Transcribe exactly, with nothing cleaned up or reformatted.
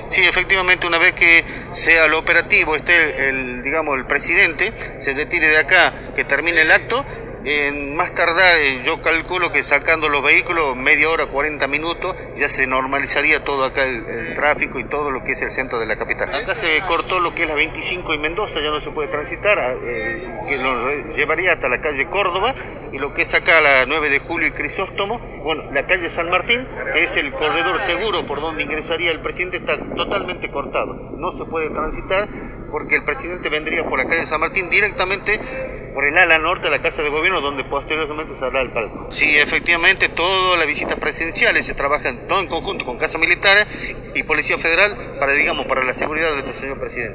Sí, efectivamente, una vez que sea el operativo, esté el, digamos, el presidente, se retire de acá, que termine el acto, en más tardar, eh, yo calculo que sacando los vehículos, media hora, cuarenta minutos, ya se normalizaría todo acá el, el tráfico y todo lo que es el centro de la capital. Acá se cortó lo que es la veinticinco y Mendoza, ya no se puede transitar, eh, que nos llevaría hasta la calle Córdoba, y lo que es acá la nueve de julio y Crisóstomo, bueno, la calle San Martín, que es el corredor seguro por donde ingresaría el presidente, está totalmente cortado, no se puede transitar porque el presidente vendría por la calle San Martín directamente por el ala norte de la Casa de Gobierno, donde posteriormente se hará el palco. Sí, efectivamente, todas las visitas presidenciales se trabajan todo en conjunto con Casa Militar y Policía Federal para, digamos, para la seguridad de nuestro señor presidente.